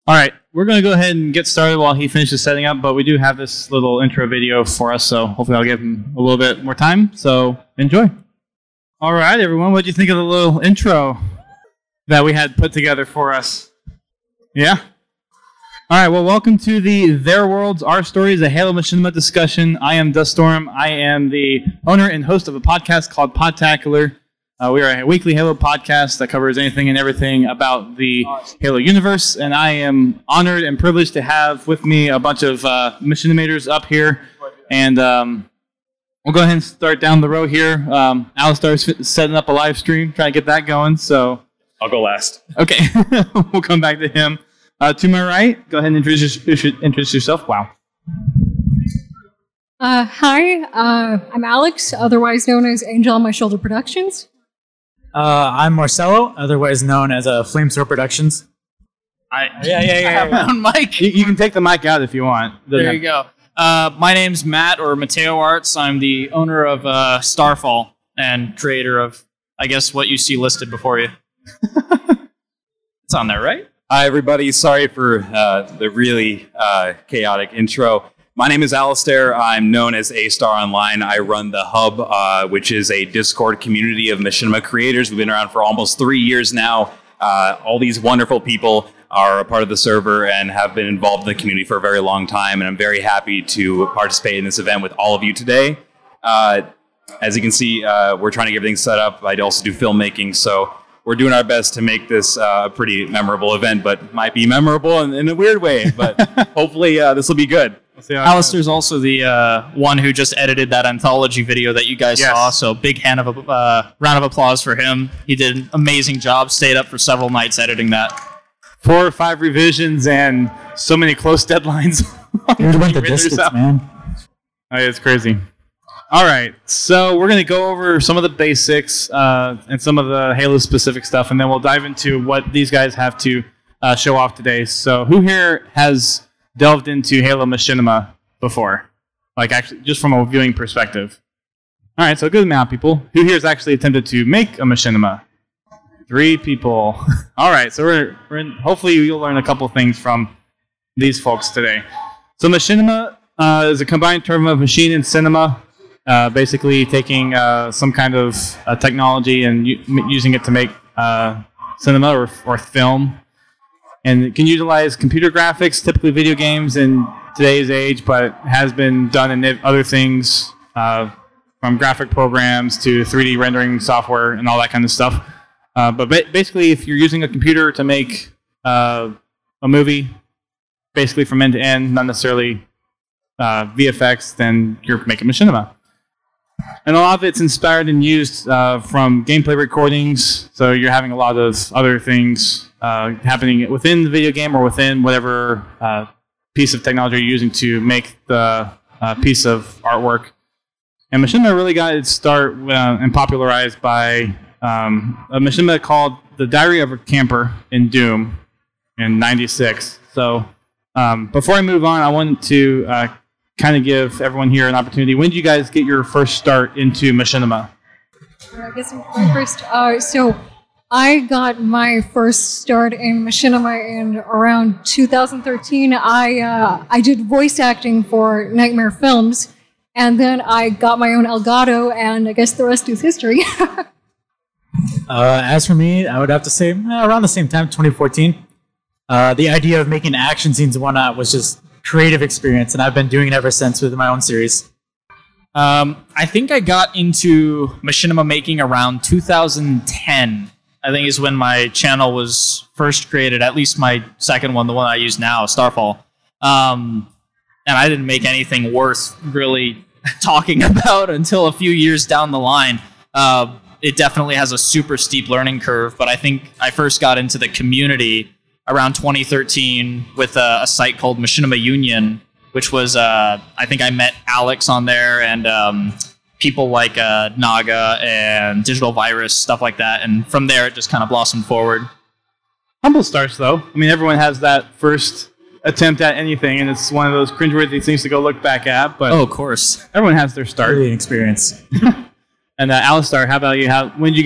All right, we're going to go ahead and get started while he finishes setting up, but we do have this little intro video for us, so hopefully I'll give him a little bit more time, so enjoy. All right, everyone, what do you think of the little intro that we had put together for us? Yeah? All right, well, welcome to the Their Worlds, Our Stories, a Halo Machinima discussion. I am Duststorm. I am the owner and host of a podcast called Podtacular. We are a weekly Halo podcast that covers anything and everything about the Halo universe, and I am honored and privileged to have with me a bunch of Machinimators up here, and we'll go ahead and start down the row here. Alistar's setting up a live stream, trying to get that going, so... I'll go last. Okay, we'll come back to him. To my right, go ahead and introduce yourself. Wow. Hi, I'm Alex, otherwise known as Angel on My Shoulder Productions. I'm Marcelo, otherwise known as Flamesword Productions. I have my own mic. You can take the mic out if you want. There you go. My name's Matt, or Mateo Arts. I'm the owner of Starfall and creator of, I guess, what you see listed before you. It's on there, right? Hi, everybody. Sorry for the really chaotic intro. My name is Alistair. I'm known as A-Star Online. I run the Hub, which is a Discord community of Machinima creators. We've been around for almost 3 years now. All these wonderful people are a part of the server and have been involved in the community for a very long time, and I'm very happy to participate in this event with all of you today. As you can see, we're trying to get everything set up. I also do filmmaking, so we're doing our best to make this a pretty memorable event, but might be memorable in a weird way, but hopefully this will be good. Alistair's also the one who just edited that anthology video that you guys saw, so big round of applause for him. He did an amazing job, stayed up for several nights editing that. 4 or 5 revisions and so many close deadlines. Dude went the distance, man. Oh, it's crazy. All right, so we're going to go over some of the basics and some of the Halo-specific stuff, and then we'll dive into what these guys have to show off today. So who here has delved into Halo Machinima before? Like, actually, just from a viewing perspective. All right, so a good amount of people. Who here has actually attempted to make a Machinima? 3 people. All right, so hopefully you'll learn a couple things from these folks today. So Machinima is a combined term of machine and cinema, basically taking some kind of technology and using it to make cinema or film. And it can utilize computer graphics, typically video games in today's age, but has been done in other things, from graphic programs to 3D rendering software and all that kind of stuff. But basically, if you're using a computer to make a movie, basically from end to end, not necessarily VFX, then you're making Machinima. And a lot of it's inspired and used from gameplay recordings, so you're having a lot of other things happening within the video game or within whatever piece of technology you're using to make the piece of artwork. And Machinima really got its start and popularized by a Machinima called The Diary of a Camper in Doom in '96. So before I move on, I wanted to kind of give everyone here an opportunity. When did you guys get your first start into Machinima? I guess my first, so I got my first start in Machinima in around 2013. I did voice acting for Nightmare Films, and then I got my own Elgato, and I guess the rest is history. As for me, I would have to say around the same time, 2014. The idea of making action scenes and whatnot was just creative experience, and I've been doing it ever since with my own series. I think I got into Machinima making around 2010. I think is when my channel was first created, at least my second one, the one I use now, Starfall. And I didn't make anything worth really talking about until a few years down the line. It definitely has a super steep learning curve, but I think I first got into the community around 2013 with a site called Machinima Union, which was, I think I met Alex on there and people like Naga and Digital Virus, stuff like that. And from there, it just kind of blossomed forward. Humble starts, though. I mean, everyone has that first attempt at anything, and it's one of those cringeworthy things to go look back at. But oh, of course. Everyone has their start. Really an experience. And Alistar, how about you? When did you get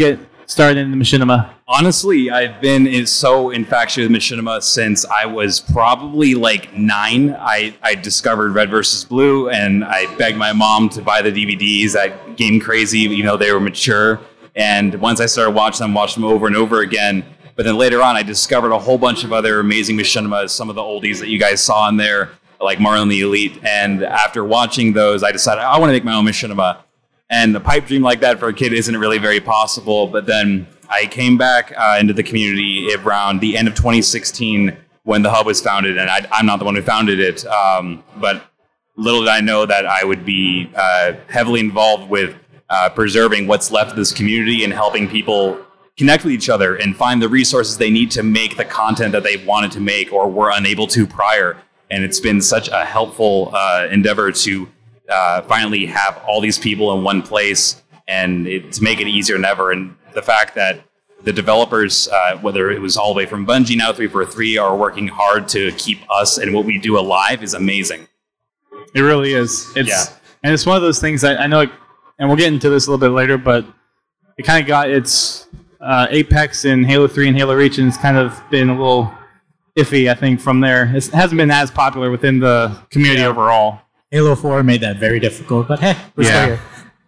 started in the machinima? Honestly, I've been so infatuated with machinima since I was probably like 9. I discovered Red vs. Blue, and I begged my mom to buy the DVDs at Game Crazy. You know, they were mature. And once I started watching them over and over again. But then later on, I discovered a whole bunch of other amazing machinimas, some of the oldies that you guys saw in there, like Mario and the Elite. And after watching those, I decided I want to make my own machinima. And a pipe dream like that for a kid isn't really very possible. But then I came back into the community around the end of 2016 when the hub was founded. And I'm not the one who founded it. But little did I know that I would be heavily involved with preserving what's left of this community and helping people connect with each other and find the resources they need to make the content that they wanted to make or were unable to prior. And it's been such a helpful endeavor to finally have all these people in one place and to make it easier than ever. And the fact that the developers, whether it was all the way from Bungie, now 343, are working hard to keep us and what we do alive is amazing. It really is. And it's one of those things that I know, and we'll get into this a little bit later, but it kind of got its apex in Halo 3 and Halo Reach, and it's kind of been a little iffy, I think, from there. It hasn't been as popular within the community overall. Halo 4 made that very difficult, but hey, we're still here.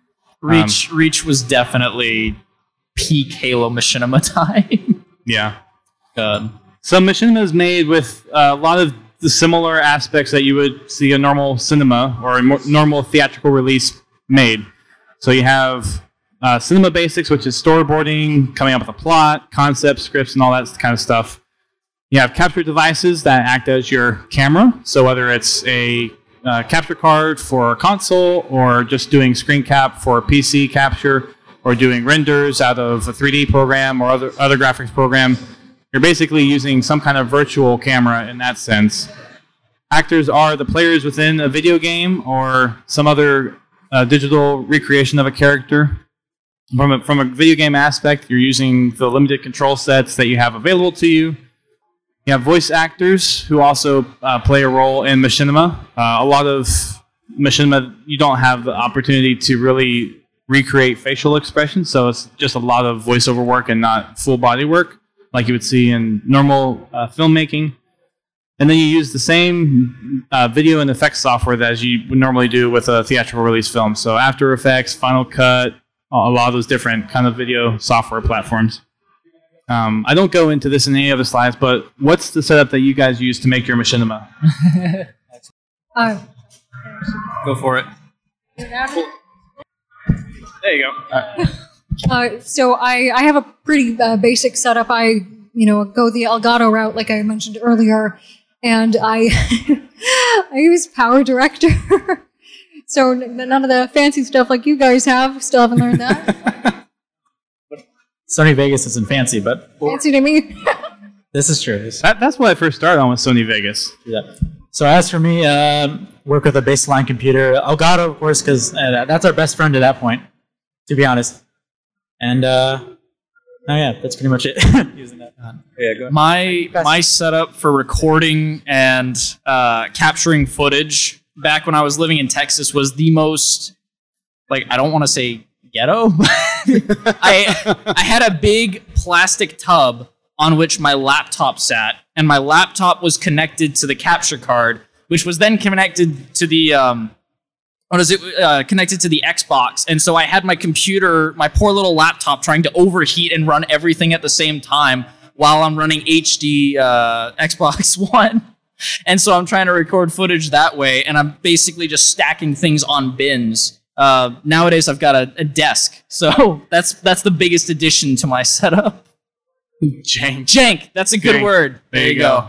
Reach was definitely peak Halo machinima time. Yeah. So machinima is made with a lot of the similar aspects that you would see a normal cinema or a normal theatrical release made. So you have cinema basics, which is storyboarding, coming up with a plot, concept, scripts, and all that kind of stuff. You have capture devices that act as your camera. So whether it's a capture card for a console or just doing screen cap for PC capture or doing renders out of a 3D program or other graphics program, you're basically using some kind of virtual camera in that sense. Actors are the players within a video game or some other digital recreation of a character. From a video game aspect, you're using the limited control sets that you have available to you. You have voice actors who also play a role in machinima. A lot of machinima, you don't have the opportunity to really recreate facial expressions, so it's just a lot of voiceover work and not full body work like you would see in normal filmmaking. And then you use the same video and effects software that as you would normally do with a theatrical release film. So After Effects, Final Cut, a lot of those different kind of video software platforms. I don't go into this in any of the slides, but what's the setup that you guys use to make your machinima? Go for it. There you go. So I have a pretty basic setup. I go the Elgato route, like I mentioned earlier, and I I use Power Director. So none of the fancy stuff like you guys have. Still haven't learned that. Sony Vegas isn't fancy, but Fancy to me. this is true. That's what I first started on with Sony Vegas. Yeah. So as for me, work with a baseline computer, Elgato, of course, because that's our best friend at that point, to be honest. And that's pretty much it. Using that. Yeah, go ahead. My setup for recording and capturing footage back when I was living in Texas was the most, I don't want to say ghetto, but I had a big plastic tub on which my laptop sat, and my laptop was connected to the capture card, which was then connected to the connected to the Xbox. And so I had my computer, my poor little laptop, trying to overheat and run everything at the same time while I'm running HD Xbox One. And so I'm trying to record footage that way, and I'm basically just stacking things on bins. Nowadays, I've got a desk, so that's the biggest addition to my setup. Jank. That's a good word. There you go.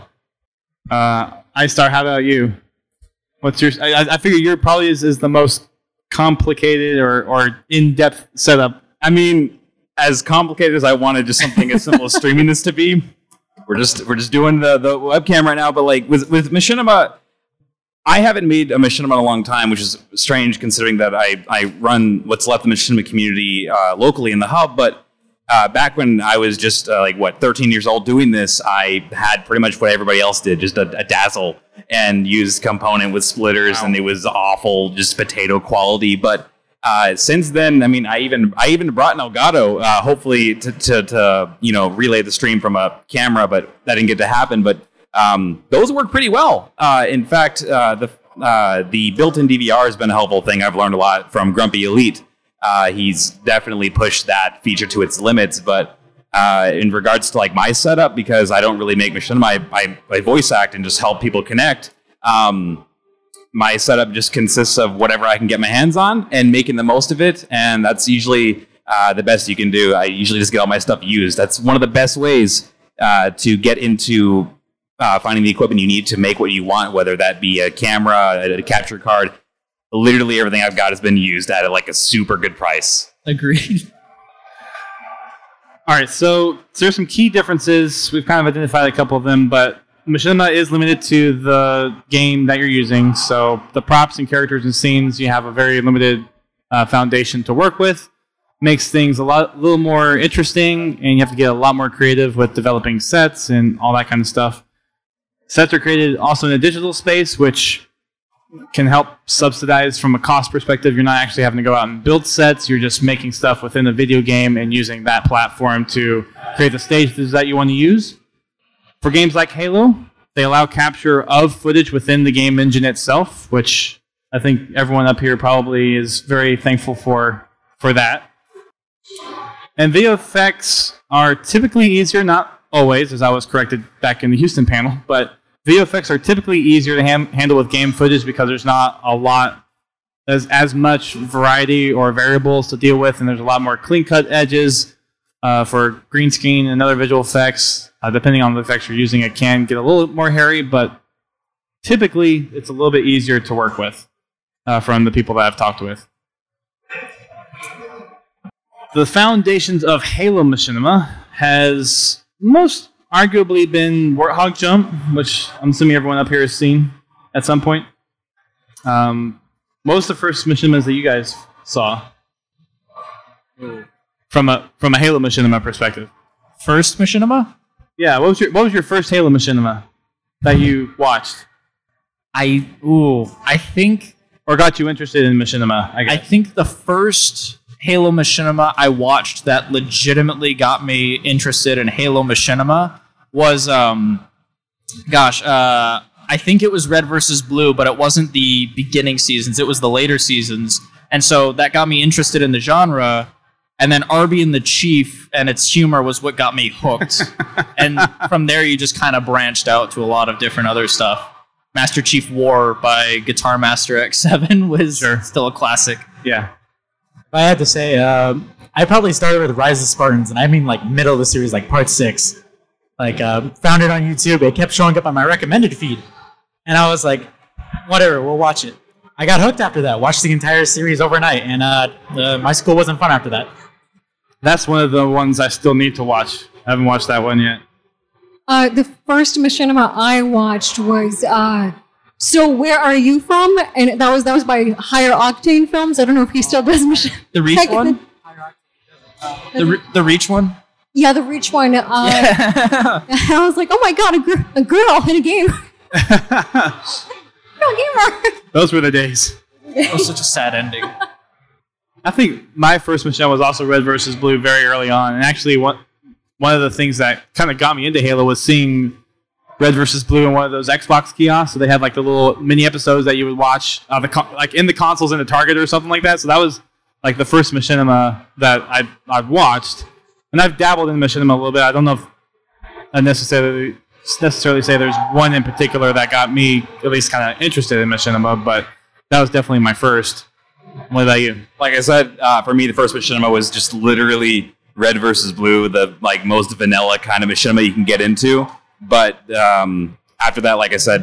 iStar, how about you? What's your? I figure your probably is the most complicated or in-depth setup. I mean, as complicated as I wanted just something as simple as streaming this to be, we're just doing the webcam right now. But with machinima, I haven't made a machinima in a long time, which is strange considering that I run what's left of the machinima community locally in the hub. But back when I was just 13 years old doing this, I had pretty much what everybody else did, just a Dazzle, and used component with splitters, and it was awful, just potato quality. But Since then, I mean, I even brought an Elgato, hopefully to relay the stream from a camera, but that didn't get to happen. But those work pretty well. In fact, the built-in DVR has been a helpful thing. I've learned a lot from Grumpy Elite. He's definitely pushed that feature to its limits. But in regards to like my setup, because I don't really make machinima, I voice act and just help people connect. My setup just consists of whatever I can get my hands on and making the most of it. And that's usually the best you can do. I usually just get all my stuff used. That's one of the best ways to get into finding the equipment you need to make what you want, whether that be a camera, a capture card. Literally everything I've got has been used at like a super good price. Agreed. All right, so there's some key differences. We've kind of identified a couple of them, but Machinima is limited to the game that you're using. So the props and characters and scenes, you have a very limited foundation to work with. Makes things a little more interesting, and you have to get a lot more creative with developing sets and all that kind of stuff. Sets are created also in a digital space, which can help subsidize from a cost perspective. You're not actually having to go out and build sets. You're just making stuff within the video game and using that platform to create the stages that you want to use. For games like Halo, they allow capture of footage within the game engine itself, which I think everyone up here probably is very thankful for that. And video effects are typically easier, not always, as I was corrected back in the Houston panel, but video effects are typically easier to handle with game footage because there's not a lot, as much variety or variables to deal with, and there's a lot more clean-cut edges for green screen and other visual effects. Depending on the effects you're using, it can get a little more hairy, but typically it's a little bit easier to work with from the people that I've talked with. The foundations of Halo Machinima has most arguably been Warthog Jump, which I'm assuming everyone up here has seen at some point. Most of the first Machinimas that you guys saw from a Halo Machinima perspective. First Machinima? Yeah, what was your first Halo Machinima that you watched? I think, or got you interested in Machinima, I guess. I think the first Halo Machinima I watched that legitimately got me interested in Halo Machinima was, I think it was Red vs. Blue, but it wasn't the beginning seasons, it was the later seasons. And so that got me interested in the genre. And then Arby and the Chief and its humor was what got me hooked. And from there, you just kind of branched out to a lot of different other stuff. Master Chief War by Guitar Master X7 was still a classic. Yeah. If I had to say, I probably started with Rise of Spartans, and I mean like middle of the series, like part 6. Like, found it on YouTube. It kept showing up on my recommended feed. And I was like, whatever, we'll watch it. I got hooked after that. Watched the entire series overnight, and my school wasn't fun after that. That's one of the ones I still need to watch. I haven't watched that one yet. The first Machinima I watched was So Where Are You From? And that was by Higher Octane Films. I don't know if he still does Machinima. The Reach one? The Reach one? Yeah, the Reach one. I was like, oh my god, a girl in a game. No gamer. Those were the days. That was such a sad ending. I think my first Machinima was also Red vs. Blue very early on. And actually, one of the things that kind of got me into Halo was seeing Red vs. Blue in one of those Xbox kiosks. So they had like the little mini episodes that you would watch like in the consoles in the Target or something like that. So that was like the first Machinima that I've watched. And I've dabbled in Machinima a little bit. I don't know if I necessarily say there's one in particular that got me at least kind of interested in Machinima, but that was definitely my first. What about you? Like I said, for me, the first Machinima was just literally Red versus Blue, the like most vanilla kind of Machinima you can get into. But after that, like I said,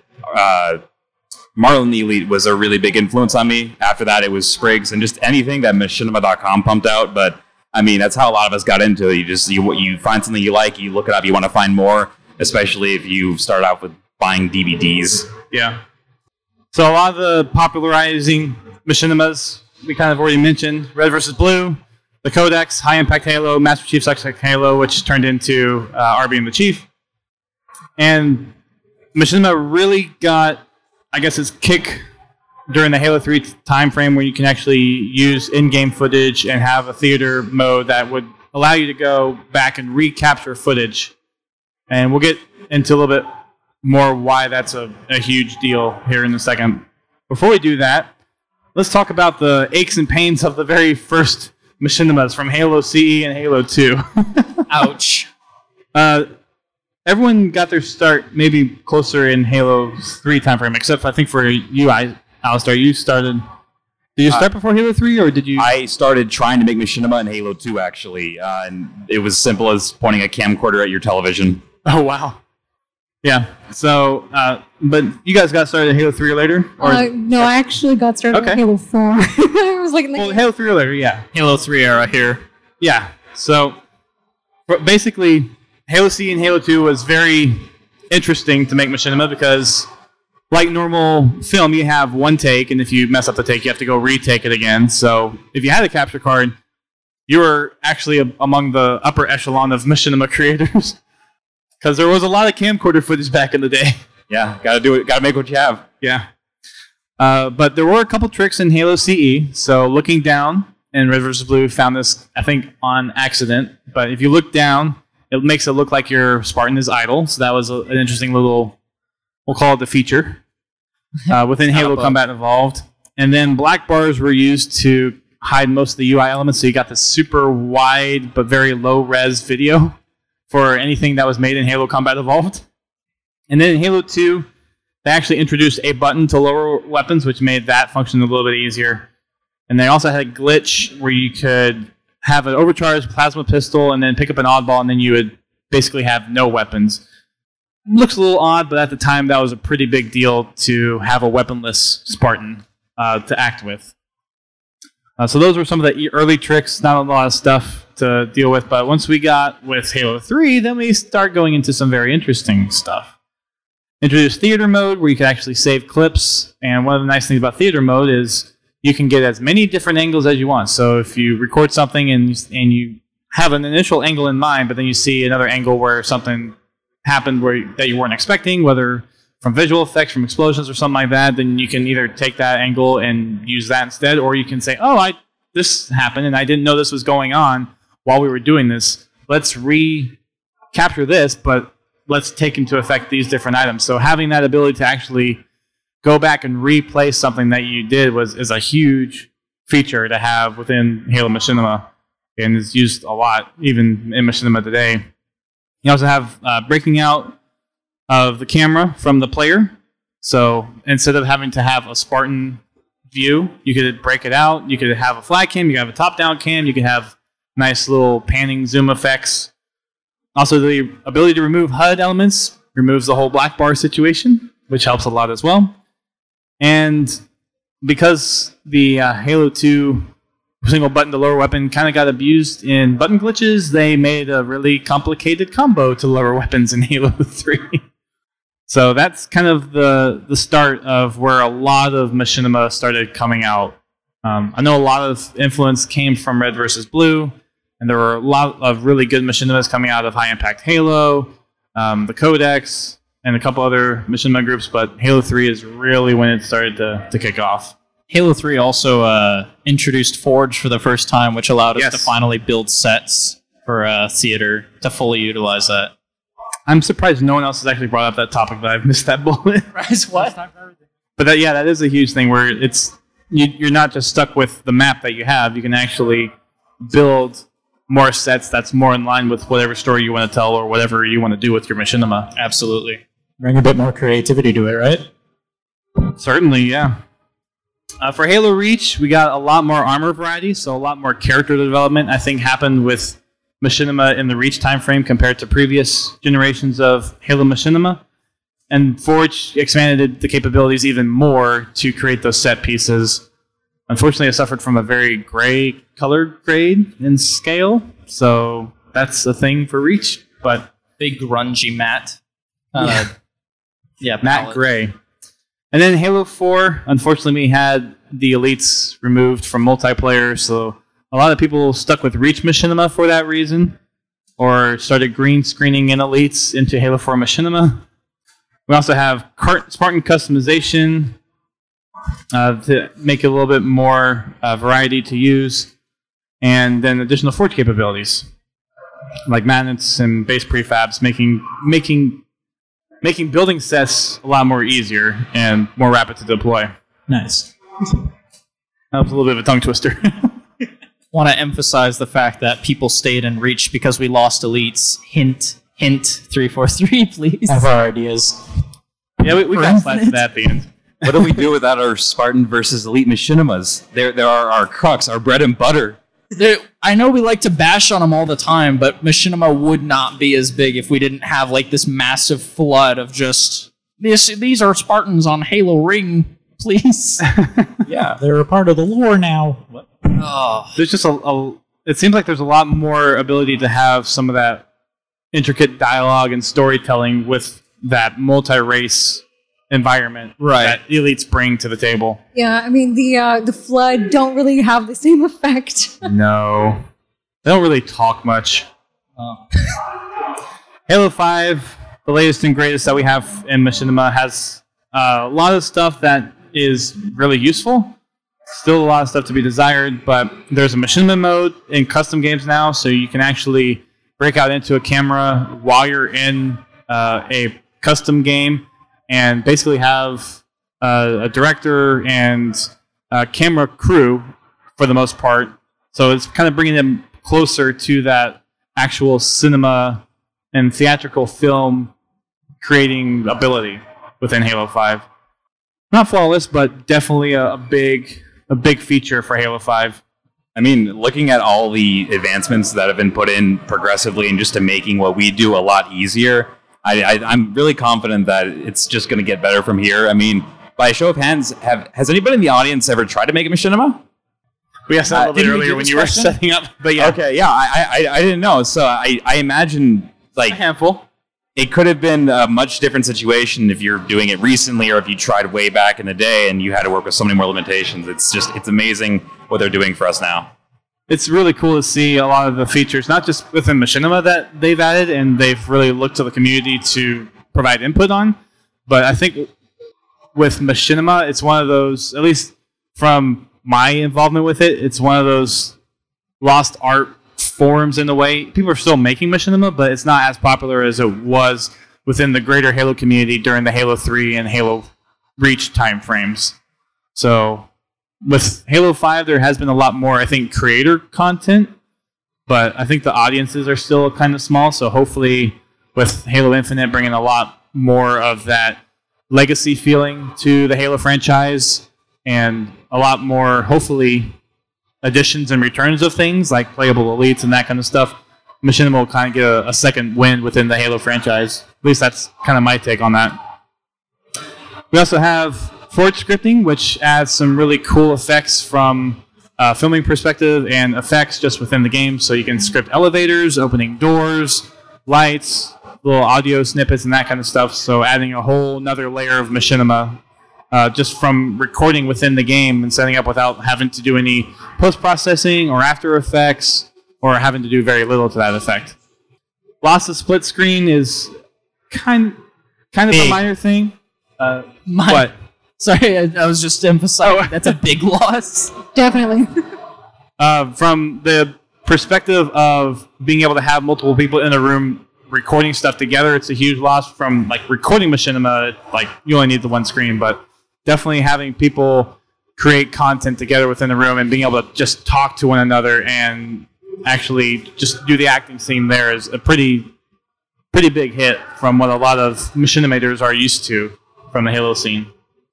Marlon the Elite was a really big influence on me. After that, it was Spriggs and just anything that Machinima.com pumped out. But I mean, that's how a lot of us got into it. You find something you like, you look it up, you want to find more, especially if you start out with buying DVDs. Yeah. So a lot of the popularizing Machinimas we kind of already mentioned: Red vs. Blue, the Codex, High Impact Halo, Master Chief Sucks Like Halo, which turned into Arby and the Chief. And Machinima really got, I guess, its kick during the Halo 3 time frame where you can actually use in-game footage and have a theater mode that would allow you to go back and recapture footage. And we'll get into a little bit more why that's a huge deal here in a second. Before we do that, let's talk about the aches and pains of the very first machinimas from Halo CE and Halo 2. Ouch. Everyone got their start maybe closer in Halo 3 time frame, except I think for you, Alistair, you started... Did you start before Halo 3, or did you... I started trying to make machinima in Halo 2, actually. And it was simple as pointing a camcorder at your television. Oh, wow. Yeah. So, but you guys got started in Halo 3 or later? Or No, I actually got started Okay. with Halo 4. I was like, well, Halo 3 or later, yeah. Halo 3 era here. Yeah. So, basically, Halo C and Halo 2 was very interesting to make machinima because, like normal film, you have one take, and if you mess up the take, you have to go retake it again. So, if you had a capture card, you were actually among the upper echelon of machinima creators. Because there was a lot of camcorder footage back in the day. Yeah, gotta do it. Gotta make what you have. Yeah. But there were a couple tricks in Halo CE. So looking down, and Red vs. Blue found this, I think, on accident. But if you look down, it makes it look like your Spartan is idle. So that was an interesting little, we'll call it the feature, within Halo Combat Evolved. And then black bars were used to hide most of the UI elements. So you got this super wide but very low res video for anything that was made in Halo Combat Evolved. And then in Halo 2, they actually introduced a button to lower weapons, which made that function a little bit easier. And they also had a glitch where you could have an overcharged plasma pistol and then pick up an oddball, and then you would basically have no weapons. Looks a little odd, but at the time that was a pretty big deal to have a weaponless Spartan to act with. So those were some of the early tricks, not a lot of stuff to deal with, but once we got with Halo 3, then we start going into some very interesting stuff. Introduced theater mode, where you can actually save clips, and one of the nice things about theater mode is you can get as many different angles as you want. So if you record something and you have an initial angle in mind, but then you see another angle where something happened that you weren't expecting, whether from visual effects, from explosions, or something like that, then you can either take that angle and use that instead, or you can say, oh, this happened and I didn't know this was going on while we were doing this. Let's recapture this, but let's take into effect these different items. So having that ability to actually go back and replay something that you did is a huge feature to have within Halo Machinima, and is used a lot, even in Machinima today. You also have breaking out of the camera from the player. So instead of having to have a Spartan view, you could break it out. You could have a flag cam, you could have a top-down cam, you could have nice little panning zoom effects. Also, the ability to remove HUD elements removes the whole black bar situation, which helps a lot as well. And because the Halo 2 single button to lower weapon kind of got abused in button glitches, they made a really complicated combo to lower weapons in Halo 3. So that's kind of the start of where a lot of machinima started coming out. I know a lot of influence came from Red vs. Blue, and there were a lot of really good machinimas coming out of High Impact Halo, the Codex, and a couple other machinima groups, but Halo 3 is really when it started to kick off. Halo 3 also introduced Forge for the first time, which allowed us to Yes. finally build sets for theater to fully utilize that. I'm surprised no one else has actually brought up that topic, but I've missed that bullet. What? But that is a huge thing where you're not just stuck with the map that you have. You can actually build more sets that's more in line with whatever story you want to tell or whatever you want to do with your machinima. Absolutely. Bring a bit more creativity to it, right? Certainly, yeah. For Halo Reach, we got a lot more armor variety, so a lot more character development, I think, happened with machinima in the Reach time frame compared to previous generations of Halo machinima. And Forge expanded the capabilities even more to create those set pieces. Unfortunately, it suffered from a very gray color grade in scale, so that's a thing for Reach. But Big grungy matte. Yeah, matte palette. gray. And then Halo 4, unfortunately, we had the elites removed from multiplayer, so a lot of people stuck with Reach machinima for that reason, or started green screening in elites into Halo 4 machinima. We also have Spartan customization, to make it a little bit more variety to use, and then additional forge capabilities like magnets and base prefabs, making building sets a lot more easier and more rapid to deploy. Nice. That was a little bit of a tongue twister. Want to emphasize the fact that people stayed in Reach because we lost elites. Hint, hint, 343, please. Have our ideas. Yeah, we got slapped to that at the end. What do we do without our Spartan versus Elite Machinimas? There are our crux, our bread and butter. I know we like to bash on them all the time, but Machinima would not be as big if we didn't have like this massive flood of just these are Spartans on Halo Ring, please. Yeah. They're a part of the lore now. What? Oh. There's just it seems like there's a lot more ability to have some of that intricate dialogue and storytelling with that multi-race environment that elites bring to the table. Yeah, I mean the flood don't really have the same effect. No, they don't really talk much. Oh. Halo 5, the latest and greatest that we have in Machinima, has a lot of stuff that is really useful. Still a lot of stuff to be desired, but there's a Machinima mode in custom games now, so you can actually break out into a camera while you're in a custom game and basically have a director and a camera crew for the most part. So it's kind of bringing them closer to that actual cinema and theatrical film creating ability within Halo 5. Not flawless, but definitely a big feature for Halo 5. I mean, looking at all the advancements that have been put in progressively and just to making what we do a lot easier, I'm really confident that it's just going to get better from here. I mean, by a show of hands, has anybody in the audience ever tried to make a Machinima? We asked that a little bit earlier when you were setting up, but yeah. Okay, yeah, I didn't know. So I imagine like A handful. it could have been a much different situation if you're doing it recently or if you tried way back in the day and you had to work with so many more limitations. It's amazing what they're doing for us now. It's really cool to see a lot of the features, not just within Machinima that they've added and they've really looked to the community to provide input on, but I think with Machinima, it's one of those, at least from my involvement with it, it's one of those lost art forms in a way. People are still making Machinima, but it's not as popular as it was within the greater Halo community during the Halo 3 and Halo Reach time frames. So with Halo 5, there has been a lot more, I think, creator content, but I think the audiences are still kind of small, so hopefully with Halo Infinite bringing a lot more of that legacy feeling to the Halo franchise and a lot more, hopefully, additions and returns of things like playable elites and that kind of stuff, Machinima will kind of get a second wind within the Halo franchise. At least that's kind of my take on that. We also have Forge scripting, which adds some really cool effects from a filming perspective and effects just within the game. So you can script elevators, opening doors, lights, little audio snippets and that kind of stuff. So adding a whole another layer of Machinima just from recording within the game and setting up without having to do any post-processing or After Effects or having to do very little to that effect. Loss of split screen is kind of a minor thing. But Sorry, I was just emphasizing that's a big loss. Definitely. from the perspective of being able to have multiple people in a room recording stuff together, it's a huge loss. From like recording Machinima, like you only need the one screen, but definitely having people create content together within the room and being able to just talk to one another and actually just do the acting scene there is a pretty big hit from what a lot of Machinimators are used to from the Halo scene.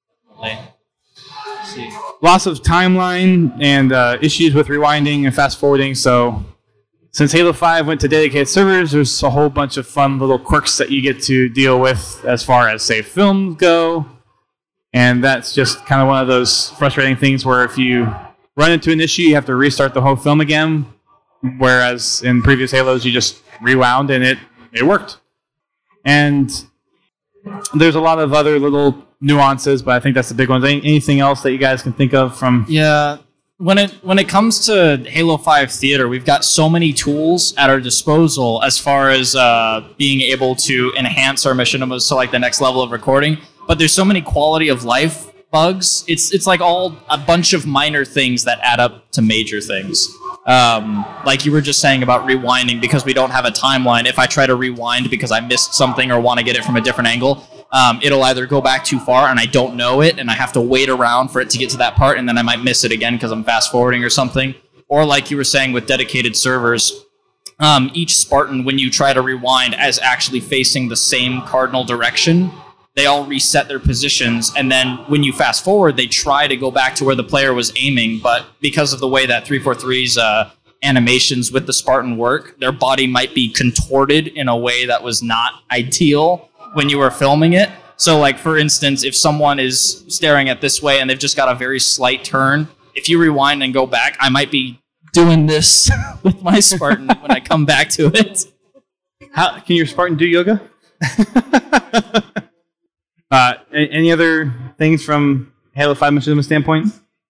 Loss of timeline and issues with rewinding and fast forwarding. So since Halo 5 went to dedicated servers, there's a whole bunch of fun little quirks that you get to deal with as far as saved films go. And that's just kind of one of those frustrating things where if you run into an issue, you have to restart the whole film again. Whereas in previous Halos, you just rewound and it worked. And there's a lot of other little nuances, but I think that's the big one. Anything else that you guys can think of from? Yeah, when it comes to Halo 5 Theater, we've got so many tools at our disposal as far as being able to enhance our Machinimas to like the next level of recording. But there's so many quality of life bugs. It's like all a bunch of minor things that add up to major things. Like you were just saying about rewinding, because we don't have a timeline. If I try to rewind because I missed something or want to get it from a different angle, it'll either go back too far and I don't know it and I have to wait around for it to get to that part, and then I might miss it again because I'm fast forwarding or something. Or like you were saying with dedicated servers, each Spartan, when you try to rewind as actually facing the same cardinal direction, they all reset their positions, and then when you fast forward, they try to go back to where the player was aiming, but because of the way that 343's animations with the Spartan work, their body might be contorted in a way that was not ideal when you were filming it. So, like, for instance, if someone is staring at this way and they've just got a very slight turn, if you rewind and go back, I might be doing this with my Spartan when I come back to it. How can your Spartan do yoga? Any other things from Halo 5 Machinima standpoint?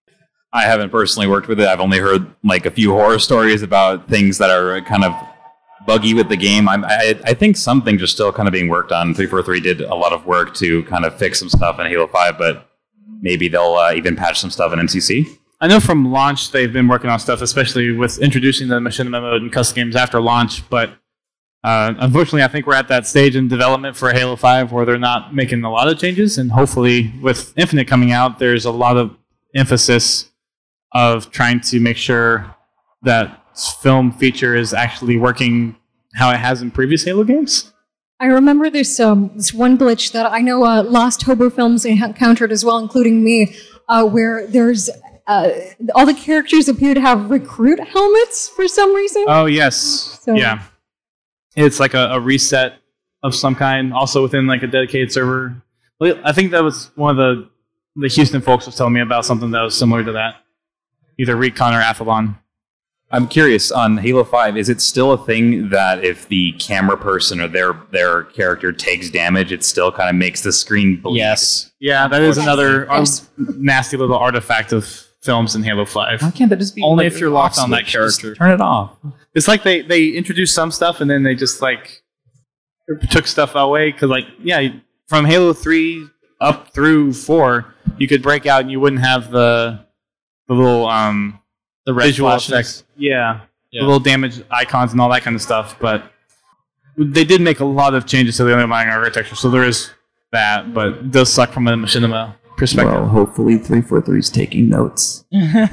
I haven't personally worked with it. I've only heard like a few horror stories about things that are kind of buggy with the game. I think some things are still kind of being worked on. 343 did a lot of work to kind of fix some stuff in Halo 5, but maybe they'll even patch some stuff in MCC. I know from launch they've been working on stuff, especially with introducing the Machinima mode and custom games after launch, but unfortunately, I think we're at that stage in development for Halo 5 where they're not making a lot of changes, and hopefully with Infinite coming out, there's a lot of emphasis of trying to make sure that film feature is actually working how it has in previous Halo games. I remember this one glitch that I know Lost Hobo Films encountered as well, including me, where there's all the characters appear to have recruit helmets for some reason. Oh, yes. So, yeah. It's like a reset of some kind, also within like a dedicated server. I think that was one of the Houston folks was telling me about something that was similar to that. Either Recon or Athlon. I'm curious, on Halo 5, is it still a thing that if the camera person or their character takes damage, it still kind of makes the screen bleed? Yes. Yeah, that is another nasty little artifact of films in Halo 5. Why can't that just be Only like if you're an locked off on that switch? character. Just turn it off. It's like they introduced some stuff and then they just like took stuff away, because like, yeah, from Halo 3 up through 4, you could break out and you wouldn't have the little The red visual flashes. effects. Yeah, the little damage icons and all that kind of stuff. But they did make a lot of changes to the underlying architecture, so there is that. But it does suck from a Machinima perspective. Well, hopefully 343 is taking notes.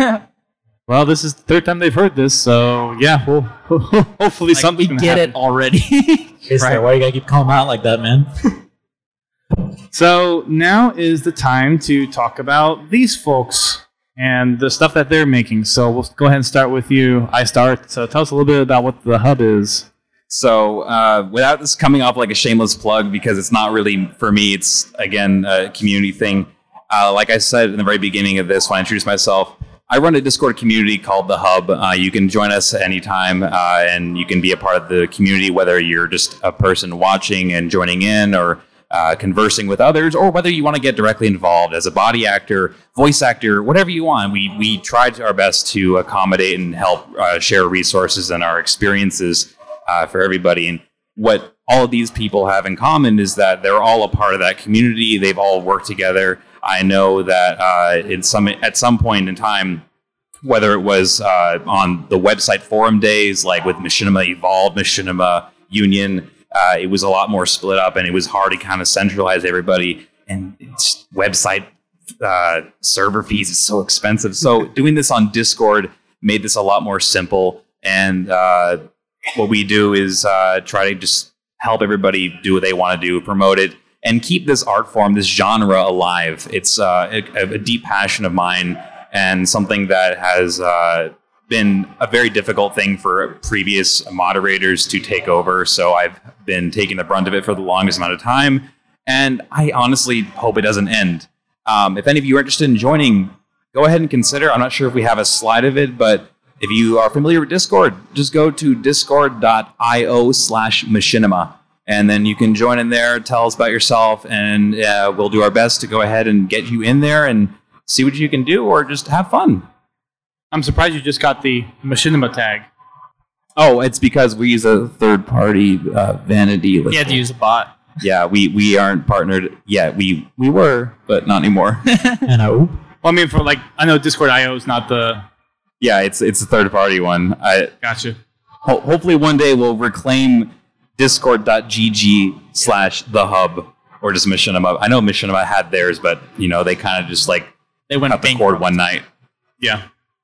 Well, this is the third time they've heard this, so yeah, we'll hopefully Like, something we can get happen. it already. Right. Why you gotta keep calling them out like that, man? So now is the time to talk about these folks and the stuff that they're making. So we'll go ahead and start with you, iStar. So tell us a little bit about what the hub is. So without this coming off like a shameless plug, because it's not really for me, it's again a community thing. Like I said in the very beginning of this when I introduced myself, I run a Discord community called The Hub. You can join us anytime and you can be a part of the community, whether you're just a person watching and joining in or conversing with others, or whether you want to get directly involved as a body actor, voice actor, whatever you want. We tried our best to accommodate and help share resources and our experiences for everybody. And what all of these people have in common is that they're all a part of that community. They've all worked together. I know that at some point in time, whether it was on the website forum days, like with Machinima Evolved, Machinima Union, it was a lot more split up and it was hard to kind of centralize everybody. And it's website server fees is so expensive. So doing this on Discord made this a lot more simple. And what we do is try to just help everybody do what they want to do, promote it, and keep this art form, this genre alive. It's a deep passion of mine and something that has been a very difficult thing for previous moderators to take over. So I've been taking the brunt of it for the longest amount of time. And I honestly hope it doesn't end. If any of you are interested in joining, go ahead and consider. I'm not sure if we have a slide of it, but if you are familiar with Discord, just go to discord.io/machinima. And then you can join in there, tell us about yourself, and we'll do our best to go ahead and get you in there and see what you can do or just have fun. I'm surprised you just got the Machinima tag. Oh, it's because we use a Third-party vanity. You had to use a bot. Yeah, we aren't partnered yet. We were, but not anymore. And Well, I mean, for like, I know Discord IO is not the. Yeah, it's a third party one. Gotcha. Hopefully one day we'll reclaim discord.gg/the hub or just Machinima. I know Machinima had theirs, but they kind of just like They went cut the cord one night. Yeah.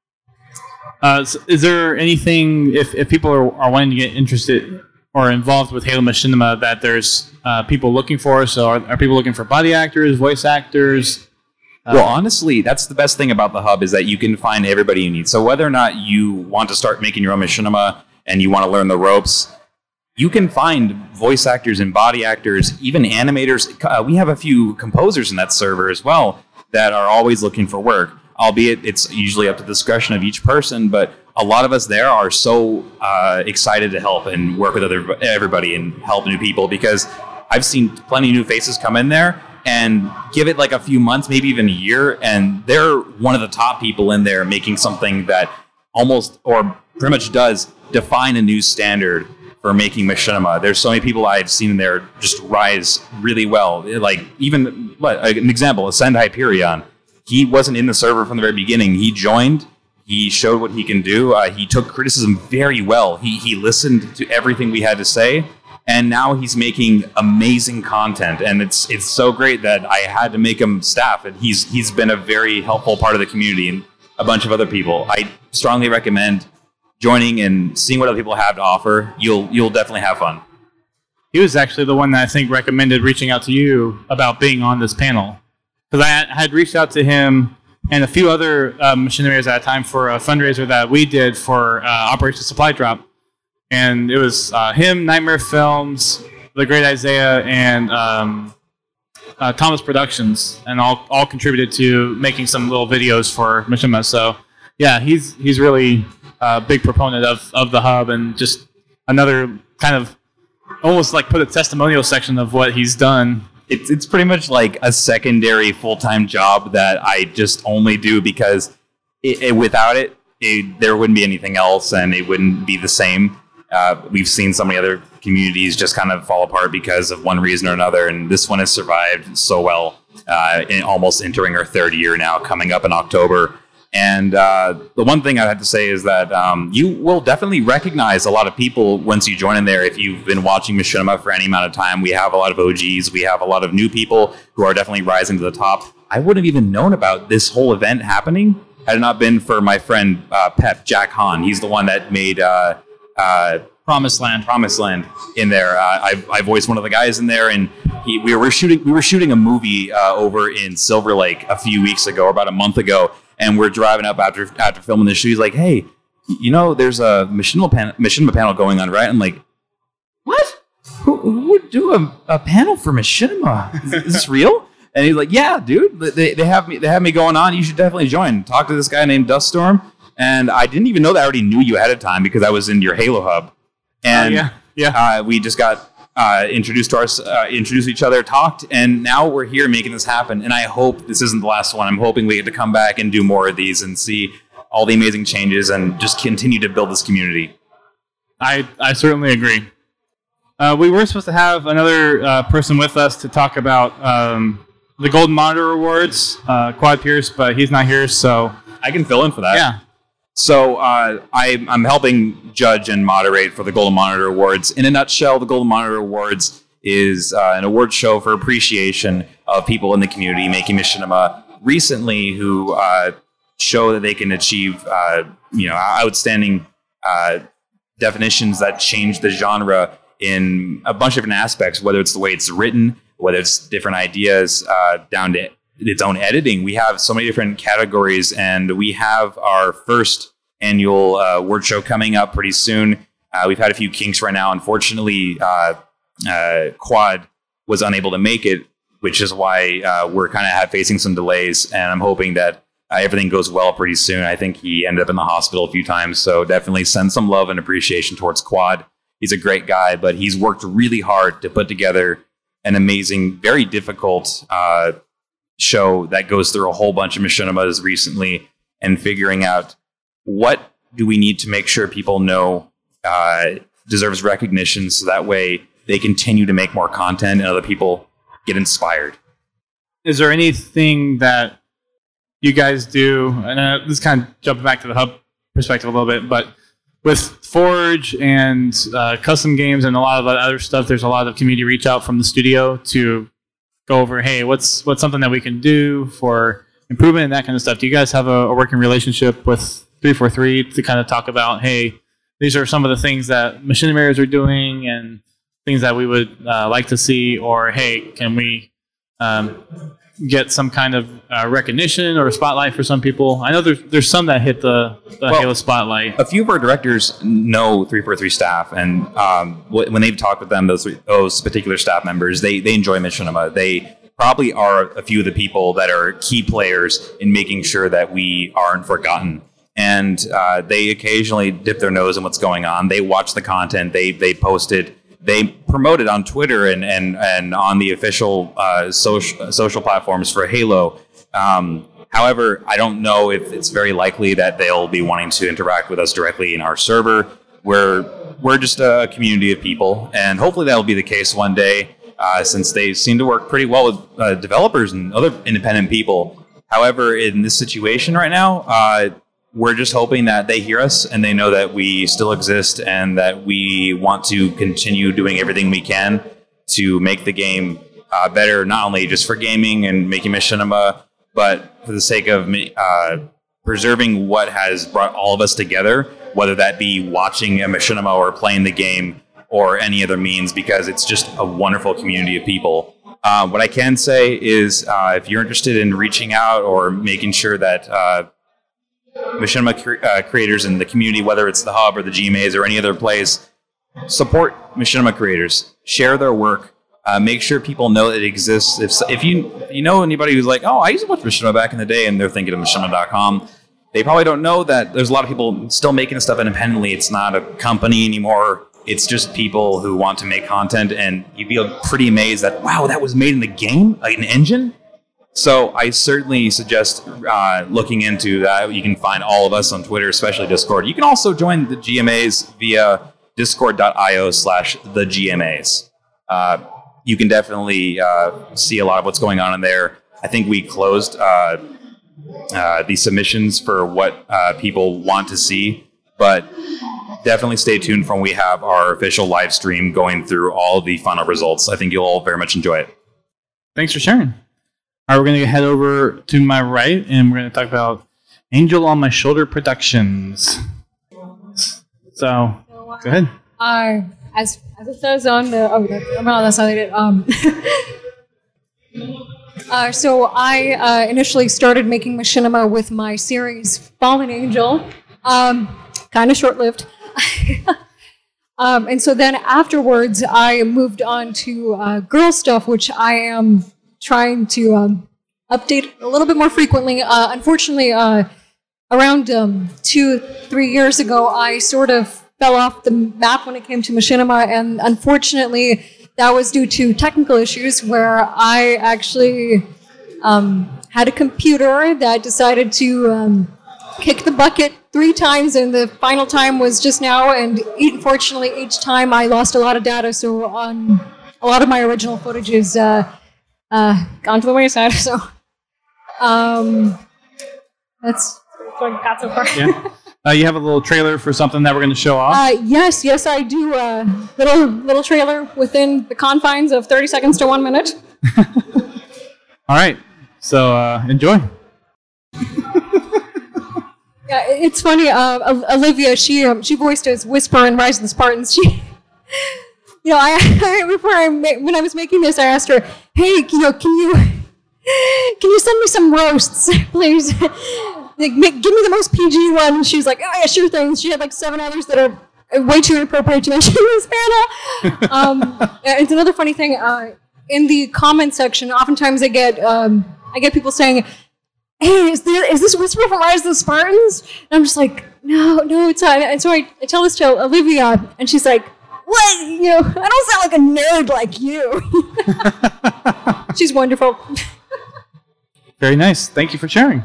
So is there anything, if people are wanting to get interested or involved with Halo Machinima, that there's people looking for? So are people looking for body actors, voice actors? Well, honestly, that's the best thing about the hub is that you can find everybody you need. So whether or not you want to start making your own Machinima and you want to learn the ropes, you can find voice actors and body actors, even animators. We have a few composers in that server as well that are always looking for work, albeit it's usually up to the discretion of each person. But a lot of us there are so excited to help and work with everybody and help new people, because I've seen plenty of new faces come in there and give it like a few months, maybe even a year, and they're one of the top people in there making something that almost or pretty much does define a new standard for making Machinima. There's so many people I've seen in there just rise really well. Like even an example, Ascend Hyperion. He wasn't in the server from the very beginning. He joined. He showed what he can do. He took criticism very well. He listened to everything we had to say. And now he's making amazing content, and it's so great that I had to make him staff. And he's been a very helpful part of the community, and a bunch of other people. I strongly recommend joining and seeing what other people have to offer. You'll definitely have fun. He was actually the one that I think recommended reaching out to you about being on this panel, because I had reached out to him and a few other Machinarians at that time for a fundraiser that we did for Operation Supply Drop. And it was him, Nightmare Films, The Great Isaiah, and Thomas Productions, and all contributed to making some little videos for Machinima. So, yeah, he's really a big proponent of the hub, and just another kind of almost like put a testimonial section of what he's done. It's pretty much like a secondary full-time job that I just only do because without it, there wouldn't be anything else, and it wouldn't be the same. We've seen so many other communities just kind of fall apart because of one reason or another, and this one has survived so well, almost entering our third year now, coming up in October. And the one thing I have to say is that you will definitely recognize a lot of people once you join in there. If you've been watching Machinima for any amount of time, we have a lot of OGs, we have a lot of new people who are definitely rising to the top. I wouldn't have even known about this whole event happening had it not been for my friend Pep, Jack Hahn. He's the one that made Promised Land in there. I voiced one of the guys in there, and we were shooting a movie over in Silver Lake a few weeks ago, or about a month ago, and we're driving up after filming this shoot. He's like, "Hey, there's a Machinima panel going on, right?" I'm like, "What? Who would do a panel for Machinima? Is this real?" And he's like, "Yeah, dude, they have me going on. You should definitely join. Talk to this guy named Duststorm." And I didn't even know that I already knew you ahead of time because I was in your Halo hub. And we just got introduced each other, talked, and now we're here making this happen. And I hope this isn't the last one. I'm hoping we get to come back and do more of these and see all the amazing changes and just continue to build this community. I certainly agree. We were supposed to have another person with us to talk about the Golden Monitor Awards, Quad Pierce, but he's not here, so I can fill in for that. Yeah. So I'm helping judge and moderate for the Golden Monitor Awards. In a nutshell, the Golden Monitor Awards is an award show for appreciation of people in the community making Machinima recently who show that they can achieve outstanding definitions that change the genre in a bunch of different aspects, whether it's the way it's written, whether it's different ideas, down to its own editing. We have so many different categories, and we have our first annual award show coming up pretty soon. We've had a few kinks right now. Unfortunately, Quad was unable to make it, which is why we're kind of facing some delays, and I'm hoping that everything goes well pretty soon. I think he ended up in the hospital a few times, so definitely send some love and appreciation towards Quad. He's a great guy, but he's worked really hard to put together an amazing, very difficult show that goes through a whole bunch of Machinimas recently, and figuring out what do we need to make sure people know deserves recognition, so that way they continue to make more content and other people get inspired. Is there anything that you guys do, and this is kind of jumping back to the hub perspective a little bit, but with Forge and custom games and a lot of other stuff, there's a lot of community reach out from the studio to go over, hey, what's something that we can do for improvement and that kind of stuff. Do you guys have a working relationship with 343 to kind of talk about, hey, these are some of the things that Machinimaries are doing and things that we would like to see, or hey, can we get some kind of recognition or a spotlight for some people? I know there's some that hit the Halo spotlight. A few of our directors know 343 staff, and when they've talked with them, those particular staff members, they enjoy Machinima. They probably are a few of the people that are key players in making sure that we aren't forgotten. And they occasionally dip their nose in what's going on. They watch the content. They post it. They promote it on Twitter and on the official social platforms for Halo. However, I don't know if it's very likely that they'll be wanting to interact with us directly in our server. We're just a community of people, and hopefully that will be the case one day, since they seem to work pretty well with developers and other independent people. However, in this situation right now, we're just hoping that they hear us and they know that we still exist and that we want to continue doing everything we can to make the game better, not only just for gaming and making Machinima, but for the sake of preserving what has brought all of us together, whether that be watching a Machinima or playing the game or any other means, because it's just a wonderful community of people. What I can say is if you're interested in reaching out or making sure that Machinima creators in the community, whether it's the hub or the GMAs or any other place, support Machinima creators, share their work, make sure people know it exists. If you know anybody who's like, oh, I used to watch Machinima back in the day, and they're thinking of Machinima.com, they probably don't know that there's a lot of people still making stuff independently. It's not a company anymore. It's just people who want to make content, and you'd be pretty amazed that, wow, that was made in the game, like an engine? So I certainly suggest looking into that. You can find all of us on Twitter, especially Discord. You can also join the GMAs via discord.io/thegmas. You can definitely see a lot of what's going on in there. I think we closed the submissions for what people want to see, but definitely stay tuned for when we have our official live stream going through all the final results. I think you'll all very much enjoy it. Thanks for sharing. All right, we're going to head over to my right, and we're going to talk about Angel on My Shoulder Productions. So, go ahead. As it says on the... Oh, no, that's not it. So I initially started making Machinima with my series Fallen Angel. Kind of short-lived. And so then afterwards, I moved on to Girl Stuff, which I am trying to update a little bit more frequently. Unfortunately, around 2-3 years ago, I sort of fell off the map when it came to Machinima, and unfortunately, that was due to technical issues where I actually had a computer that decided to kick the bucket 3 times, and the final time was just now, and unfortunately, each time I lost a lot of data, so a lot of my original footage is gone to the wayside, so that's what I got so far. Yeah. You have a little trailer for something that we're going to show off? Yes, I do. Little trailer within the confines of 30 seconds to 1 minute. All right, so enjoy. Yeah, it's funny. Olivia, she voiced as Whisper in Rise of the Spartans. She, when I was making this, I asked her, "Hey, can you send me some roasts, please? Give me the most PG one." And she's like, "Oh yeah, sure thing." She had like 7 others that are way too inappropriate to mention in this panel. It's another funny thing. In the comment section, oftentimes I get people saying, "Hey, is this Whisper from Rise of the Spartans?" And I'm just like, no, it's not. And so I tell this to Olivia, and she's like, "What? I don't sound like a nerd like you." She's wonderful. Very nice. Thank you for sharing.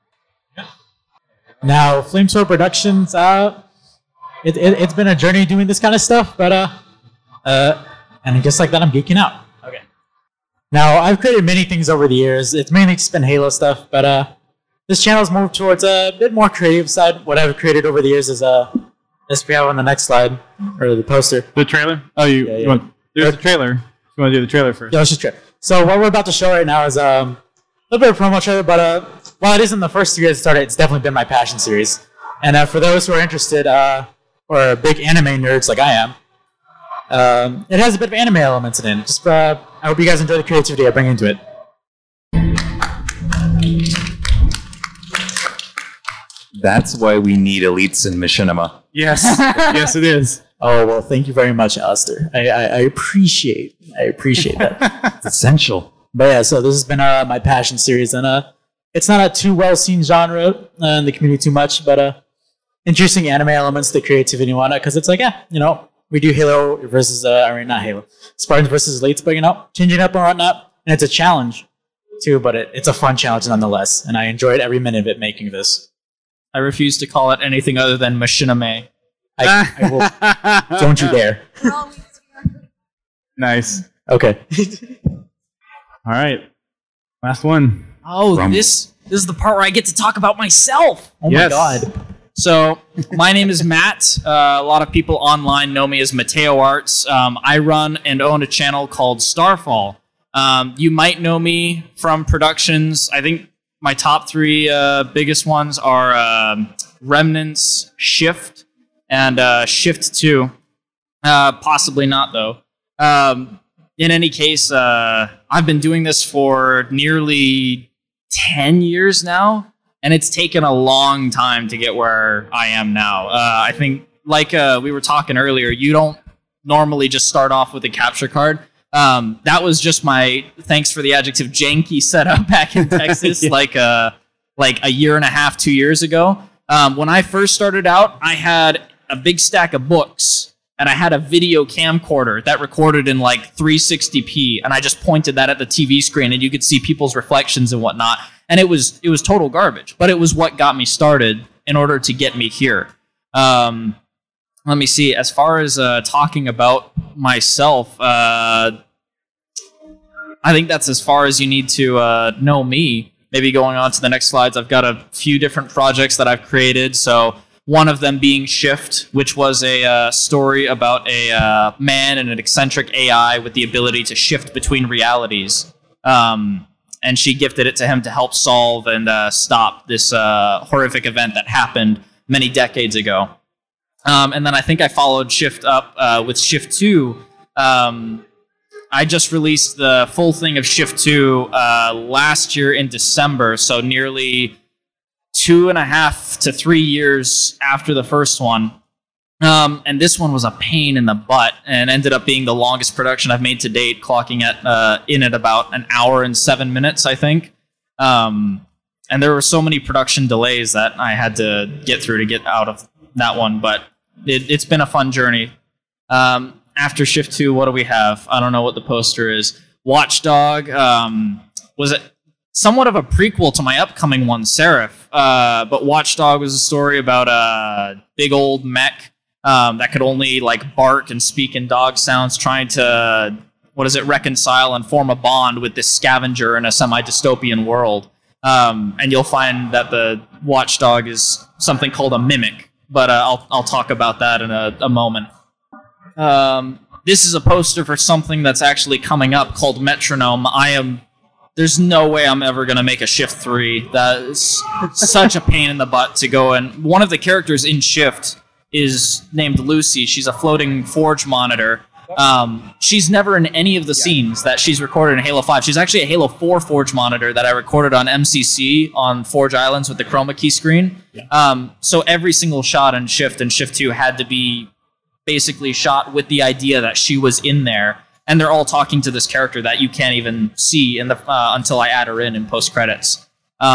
Now, Flamesword Productions, it's been a journey doing this kind of stuff, but And just like that, I'm geeking out. Okay. Now, I've created many things over the years. It's mainly just been Halo stuff, but this channel's moved towards a bit more creative side. What I've created over the years is as we have on the next slide, or the poster. The trailer? Oh, you want... There's a trailer. You want to do the trailer first? Yeah, let's just try. So what we're about to show right now is a little bit of a promo trailer, but while it isn't the first series that started, it's definitely been my passion series. And for those who are interested, or big anime nerds like I am, it has a bit of anime elements in it. Just I hope you guys enjoy the creativity I bring into it. That's why we need elites in Machinima. Yes. Yes, it is. Oh, well, thank you very much, Alistair. I appreciate that. It's essential. But yeah, so this has been my passion series, and it's not a too well-seen genre in the community too much, but interesting anime elements, the creativity and whatnot, because it's like, we do Halo versus, not Halo, Spartans versus elites, but, changing up and whatnot, and it's a challenge, too, but it's a fun challenge nonetheless, and I enjoyed every minute of it making this. I refuse to call it anything other than Machinima. I will. Don't you dare. Nice. Okay. All right. Last one. Oh, Rumble. this is the part where I get to talk about myself. Oh Yes. my god. So, my name is Matt. A lot of people online know me as Mateo Arts. I run and own a channel called Starfall. You might know me from productions. I think my top three biggest ones are Remnants, Shift, and Shift 2. Possibly not, though. In any case, I've been doing this for nearly 10 years now, and it's taken a long time to get where I am now. I think, like we were talking earlier, you don't normally just start off with a capture card. That was just my, thanks for the adjective, janky setup back in Texas, Yeah. like a year and a half, 2 years ago. When I first started out, I had a big stack of books, and I had a video camcorder that recorded in like 360p, and I just pointed that at the TV screen, and you could see people's reflections and whatnot. And it was total garbage, but it was what got me started in order to get me here. Let me see. As far as talking about myself, I think that's as far as you need to know me. Maybe going on to the next slides, I've got a few different projects that I've created. So one of them being Shift, which was a story about a man and an eccentric AI with the ability to shift between realities. And she gifted it to him to help solve and stop this horrific event that happened many decades ago. And then I think I followed Shift up with Shift 2. I just released the full thing of Shift 2 last year in December, so nearly 2.5 to 3 years after the first one. And this one was a pain in the butt and ended up being the longest production I've made to date, clocking at about an hour and 7 minutes, I think. And there were so many production delays that I had to get through to get out of that one, but it's been a fun journey. After Shift 2, what do we have? I don't know what the poster is. Watchdog was it somewhat of a prequel to my upcoming one, Seraph. But Watchdog was a story about a big old mech that could only like bark and speak in dog sounds, trying to reconcile and form a bond with this scavenger in a semi-dystopian world. And you'll find that the Watchdog is something called a mimic, but I'll talk about that in a moment. This is a poster for something that's actually coming up called Metronome. There's no way I'm ever going to make a Shift 3. That is such a pain in the butt to go in. One of the characters in Shift is named Lucy. She's a floating forge monitor. She's never in any of the scenes that she's recorded in Halo 5. She's actually a Halo 4 forge monitor that I recorded on MCC on Forge Islands with the chroma key screen. So every single shot in Shift and Shift 2 had to be basically shot with the idea that she was in there, and they're all talking to this character that you can't even see in the until I add her in post credits.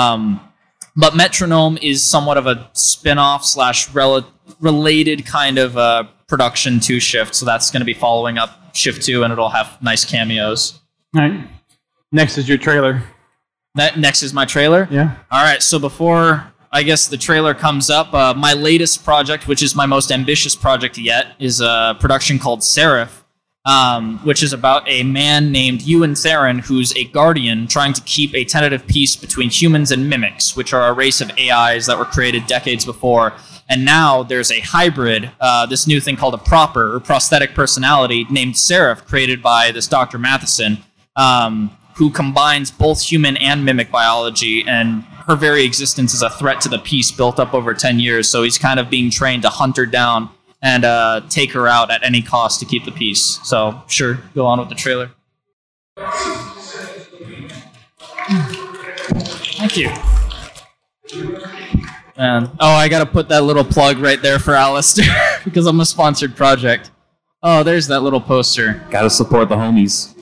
But Metronome is somewhat of a spin-off / related kind of production to Shift, so that's going to be following up Shift 2, and it'll have nice cameos. All right. Next is your trailer. Next is my trailer? Yeah. All right, so before I guess the trailer comes up, my latest project, which is my most ambitious project yet, is a production called Seraph. which is about a man named Ewan Theron, who's a guardian trying to keep a tentative peace between humans and mimics, which are a race of AIs that were created decades before. And now there's a hybrid, this new thing called a proper, or prosthetic personality, named Seraph, created by this Dr. Matheson, who combines both human and mimic biology, and her very existence is a threat to the peace built up over 10 years, so he's kind of being trained to hunt her down and take her out at any cost to keep the peace. So, sure, go on with the trailer. Thank you. And, I gotta put that little plug right there for Alistair, because I'm a sponsored project. Oh, there's that little poster. Gotta support the homies.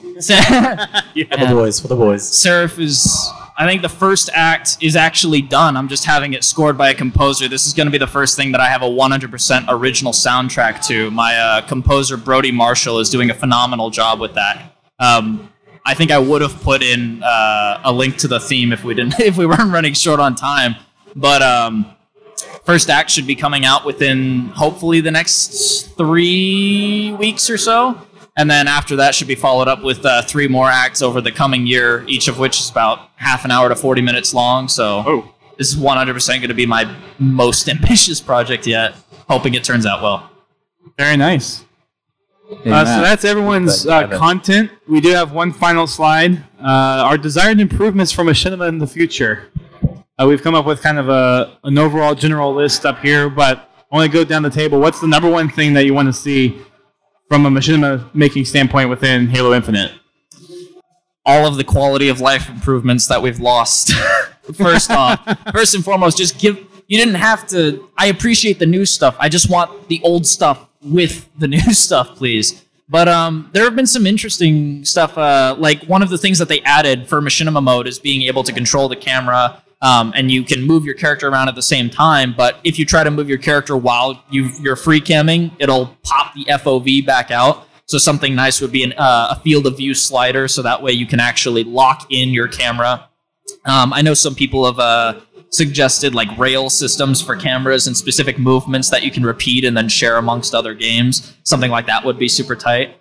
For the boys. Seraph is... I think the first act is actually done. I'm just having it scored by a composer. This is going to be the first thing that I have a 100% original soundtrack to. My composer, Brody Marshall, is doing a phenomenal job with that. I think I would have put in a link to the theme if we weren't running short on time. But first act should be coming out within, hopefully, the next 3 weeks or so. And then after that should be followed up with 3 more acts over the coming year, each of which is about half an hour to 40 minutes long. So This is 100% going to be my most ambitious project yet. Hoping it turns out well. Very nice. So that's everyone's content. We do have one final slide. Our desired improvements for Machinima in the future. We've come up with kind of an overall general list up here, but I want to go down the table. What's the number one thing that you want to see from a machinima making standpoint within Halo Infinite? All of the quality of life improvements that we've lost. First and foremost, just you didn't have to, I appreciate the new stuff. I just want the old stuff with the new stuff, please. But there have been some interesting stuff, like one of the things that they added for machinima mode is being able to control the camera, and you can move your character around at the same time, but if you try to move your character while you're free camming, it'll pop the FOV back out. So something nice would be a field of view slider, so that way you can actually lock in your camera. I know some people have suggested like rail systems for cameras and specific movements that you can repeat and then share amongst other games. Something like that would be super tight.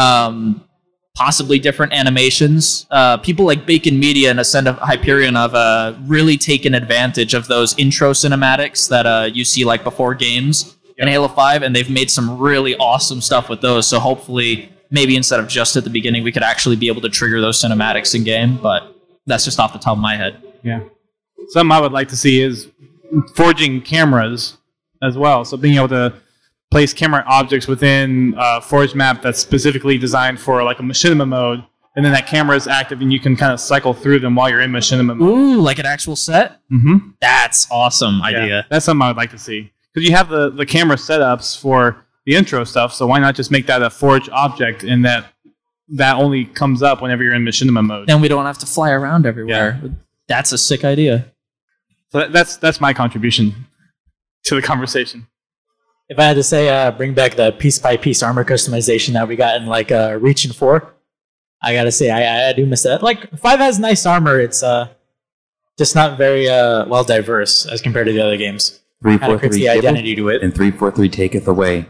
Possibly different animations. People like Bacon Media and Ascend of Hyperion have really taken advantage of those intro cinematics that you see like before games in Halo 5, and they've made some really awesome stuff with those. So hopefully, maybe instead of just at the beginning, we could actually be able to trigger those cinematics in game. But that's just off the top of my head. Yeah. Something I would like to see is forging cameras as well. So being able to place camera objects within a forge map that's specifically designed for like a machinima mode, and then that camera is active and you can kind of cycle through them while you're in machinima mode. Ooh, like an actual set? Mm-hmm. That's awesome idea. Yeah, that's something I would like to see. Because you have the camera setups for the intro stuff, so why not just make that a forge object and that only comes up whenever you're in machinima mode? Then we don't have to fly around everywhere. Yeah. That's a sick idea. So that's my contribution to the conversation. If I had to say, bring back the piece-by-piece armor customization that we got in like Reach and 4, I gotta say, I do miss that. Like, 5 has nice armor, it's just not very well diverse as compared to the other games. 343 the identity to it. And 343 taketh away.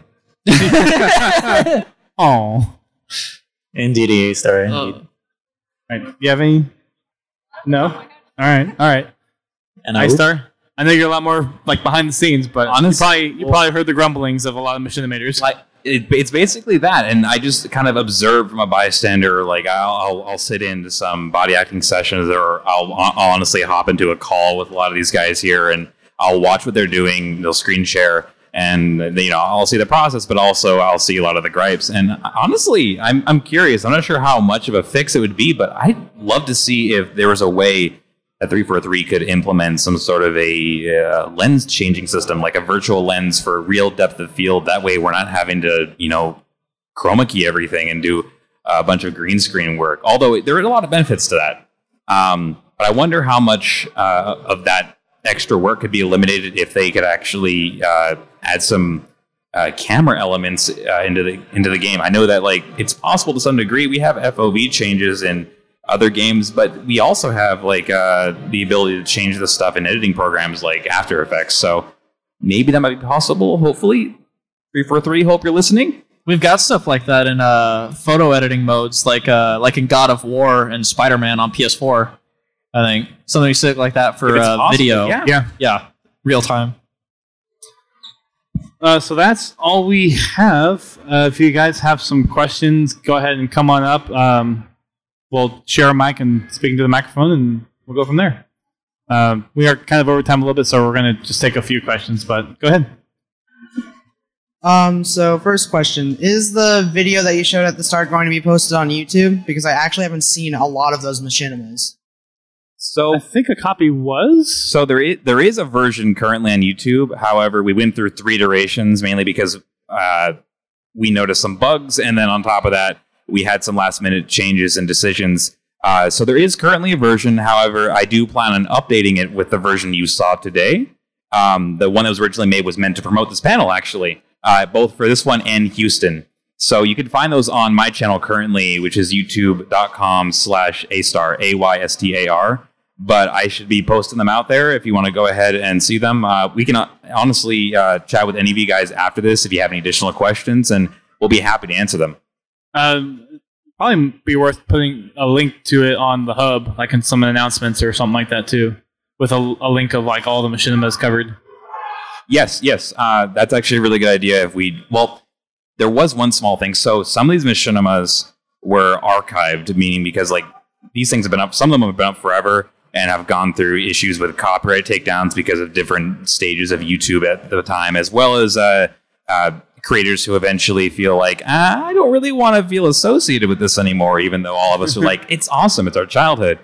Oh, Indeed, A-Star, indeed. All right. You have any? No? All right. And A-Star? I know you're a lot more like behind the scenes, but honestly, you probably heard the grumblings of a lot of machinimators. Like it's basically that, and I just kind of observe from a bystander. Like I'll sit into some body acting sessions, or I'll honestly hop into a call with a lot of these guys here, and I'll watch what they're doing. They'll screen share, and I'll see the process, but also I'll see a lot of the gripes. And honestly, I'm curious. I'm not sure how much of a fix it would be, but I'd love to see if there was a way that 343 could implement some sort of a lens changing system, like a virtual lens for real depth of field. That way we're not having to, chroma key everything and do a bunch of green screen work. Although there are a lot of benefits to that. But I wonder how much of that extra work could be eliminated if they could actually add some camera elements into the game. I know that it's possible to some degree. We have FOV changes in other games, but we also have the ability to change the stuff in editing programs like After Effects. So maybe that might be possible. Hopefully, 343. Hope you're listening. We've got stuff like that in photo editing modes, like in God of War and Spider-Man on PS4. I think something sick like that for video. Yeah, real time. So that's all we have. If you guys have some questions, go ahead and come on up. We'll share a mic and speak into the microphone, and we'll go from there. We are kind of over time a little bit, so we're going to just take a few questions, but go ahead. So first question, is the video that you showed at the start going to be posted on YouTube? Because I actually haven't seen a lot of those machinimas. So I think a copy was. So there is a version currently on YouTube. However, we went through 3 iterations, mainly because we noticed some bugs, and then on top of that, we had some last-minute changes and decisions. So there is currently a version. However, I do plan on updating it with the version you saw today. The one that was originally made was meant to promote this panel, actually, both for this one and Houston. So you can find those on my channel currently, which is youtube.com/Aystar, AYSTAR. But I should be posting them out there if you want to go ahead and see them. We can honestly chat with any of you guys after this if you have any additional questions, and we'll be happy to answer them. Probably be worth putting a link to it on the hub, like in some announcements or something like that too, with a link of like all the machinimas covered. Yes. That's actually a really good idea. There was one small thing. So some of these machinimas were archived, meaning because like these things have been up, some of them have been up forever and have gone through issues with copyright takedowns because of different stages of YouTube at the time, as well as creators who eventually feel like, I don't really want to feel associated with this anymore, even though all of us are like, it's awesome, it's our childhood.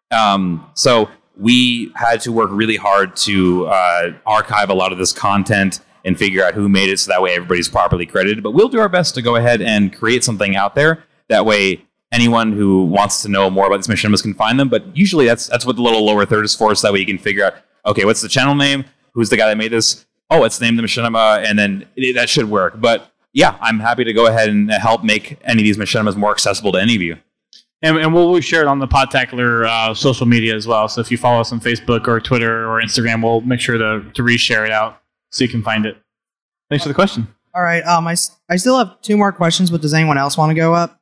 So we had to work really hard to archive a lot of this content and figure out who made it so that way everybody's properly credited. But we'll do our best to go ahead and create something out there. That way anyone who wants to know more about these machinimas can find them. But usually that's what the little lower third is for, so that way you can figure out, okay, what's the channel name? Who's the guy that made this? Oh, it's named the machinima, and then that should work. But yeah, I'm happy to go ahead and help make any of these machinimas more accessible to any of you. And we'll share it on the Podtacular social media as well. So if you follow us on Facebook or Twitter or Instagram, we'll make sure to reshare it out so you can find it. Thanks for the question. All right. I still have 2 more questions, but does anyone else want to go up?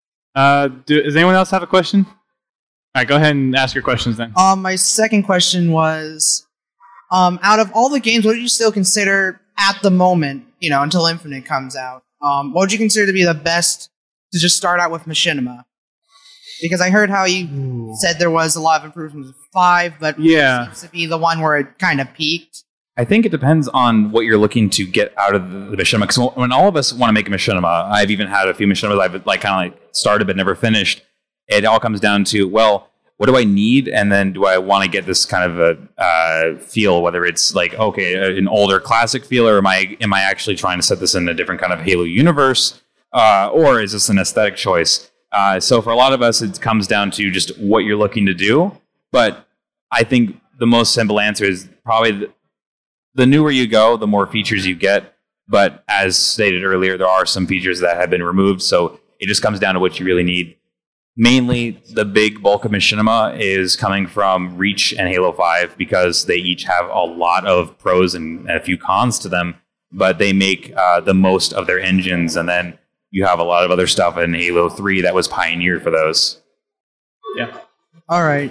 Does anyone else have a question? All right, go ahead and ask your questions then. My second question was, out of all the games, what do you still consider at the moment, until Infinite comes out? What would you consider to be the best to just start out with Machinima? Because I heard how you said there was a lot of improvements with 5, but yeah, it seems to be the one where it kind of peaked. I think it depends on what you're looking to get out of the machinima. Because when all of us want to make a machinima, I've even had a few machinimas I've kind of started but never finished. It all comes down to, well, what do I need? And then do I want to get this kind of a feel, whether it's like, okay, an older classic feel, or am I actually trying to set this in a different kind of Halo universe? Or is this an aesthetic choice? So for a lot of us, it comes down to just what you're looking to do. But I think the most simple answer is probably the newer you go, the more features you get. But as stated earlier, there are some features that have been removed. So it just comes down to what you really need. Mainly, the big bulk of Machinima is coming from Reach and Halo 5 because they each have a lot of pros and a few cons to them, but they make the most of their engines. And then you have a lot of other stuff in Halo 3 that was pioneered for those. Yeah. All right.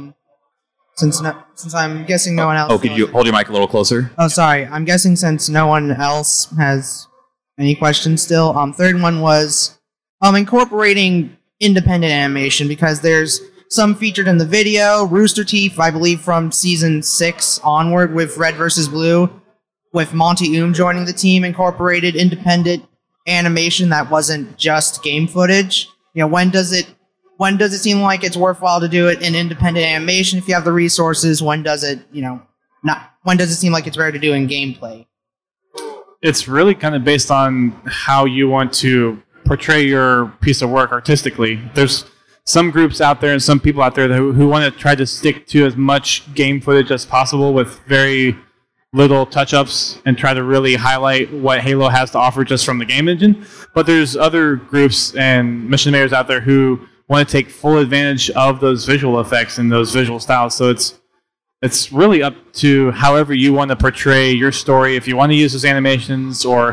Since I'm guessing no one else... Oh, could you hold your mic a little closer? Oh, sorry. I'm guessing since no one else has any questions still. Third one was incorporating independent animation, because there's some featured in the video. Rooster Teeth, I believe from Season 6 onward with Red vs. Blue, with Monty joining the team, incorporated independent animation that wasn't just game footage. When does it seem like it's worthwhile to do it in independent animation if you have the resources? When does it, when does it seem like it's rare to do in gameplay? It's really kind of based on how you want to portray your piece of work artistically. There's some groups out there and some people out there who want to try to stick to as much game footage as possible with very little touch-ups and try to really highlight what Halo has to offer just from the game engine. But there's other groups and mission makers out there who want to take full advantage of those visual effects and those visual styles. So it's really up to however you want to portray your story. If you want to use those animations or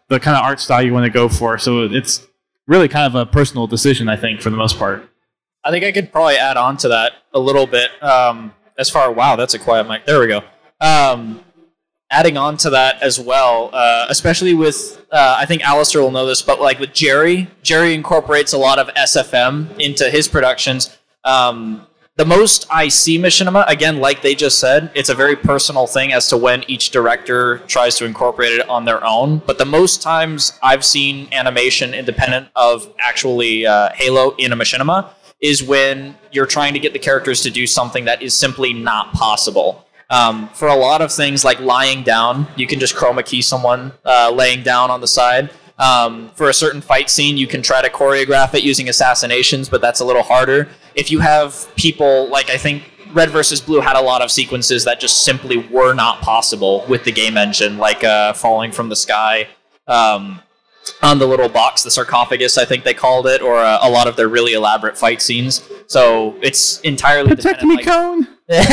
the kind of art style you want to go for. So it's really kind of a personal decision, I think, for the most part. I think I could probably add on to that a little bit. Wow, that's a quiet mic. There we go. Adding on to that as well, especially with, I think Alistair will know this, but like with Jerry incorporates a lot of SFM into his productions. The most I see Machinima, again, like they just said, it's a very personal thing as to when each director tries to incorporate it on their own. But the most times I've seen animation independent of actually Halo in a Machinima is when you're trying to get the characters to do something that is simply not possible. For a lot of things like lying down, you can just chroma key someone laying down on the side. For a certain fight scene, you can try to choreograph it using assassinations, but that's a little harder. If you have people, like I think Red vs. Blue had a lot of sequences that just simply were not possible with the game engine, like falling from the sky on the little box, the sarcophagus, I think they called it, or a lot of their really elaborate fight scenes. So it's entirely Protect me, Cone!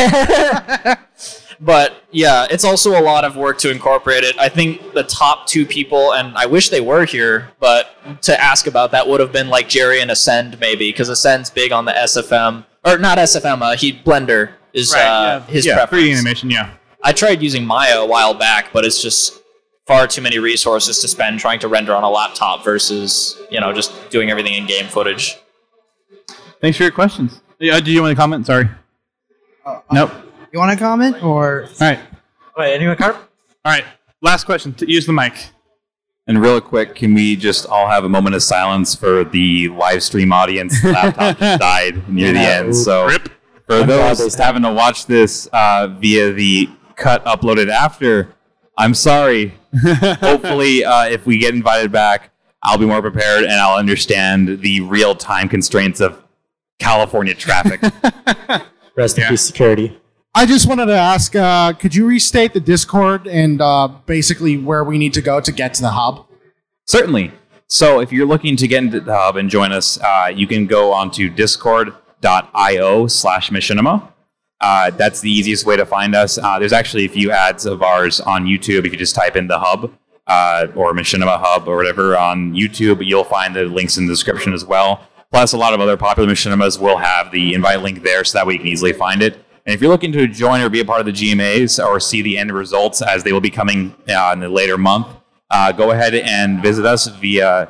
But yeah, it's also a lot of work to incorporate it. I think the top two people, and I wish they were here, but to ask about that would have been like Jerry and Ascend maybe, because Ascend's big on the SFM, or not SFM, Blender is his preference. 3D animation, yeah. I tried using Maya a while back, but it's just far too many resources to spend trying to render on a laptop versus, just doing everything in game footage. Thanks for your questions. Do you want to comment? Sorry. Nope. You want to comment or? All right. Wait, anyone, Carp? All right. Last question. Use the mic. And real quick, can we just all have a moment of silence for the live stream audience? The laptop just died near the end. So for those having to watch this via the cut uploaded after, I'm sorry. Hopefully, if we get invited back, I'll be more prepared and I'll understand the real-time constraints of California traffic. Rest in peace, security. I just wanted to ask, could you restate the Discord and basically where we need to go to get to the hub? Certainly. So if you're looking to get into the hub and join us, you can go onto discord.io/Machinima. That's the easiest way to find us. There's actually a few ads of ours on YouTube. If you just type in the hub or Machinima Hub or whatever on YouTube, you'll find the links in the description as well. Plus, a lot of other popular Machinimas will have the invite link there so that way you can easily find it. And if you're looking to join or be a part of the GMAs or see the end results as they will be coming in the later month, go ahead and visit us via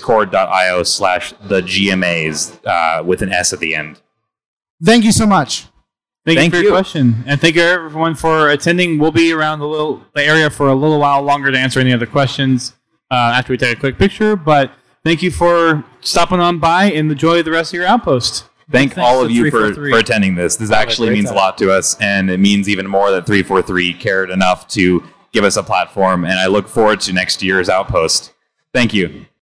discord.io/thegmas with an S at the end. Thank you so much. Thank you for your question. And thank you everyone for attending. We'll be around the area for a little while longer to answer any other questions after we take a quick picture. But thank you for stopping on by and enjoy the rest of your outpost. Thank all of you for attending this. This actually means a lot to us, and it means even more that 343 cared enough to give us a platform, and I look forward to next year's outpost. Thank you.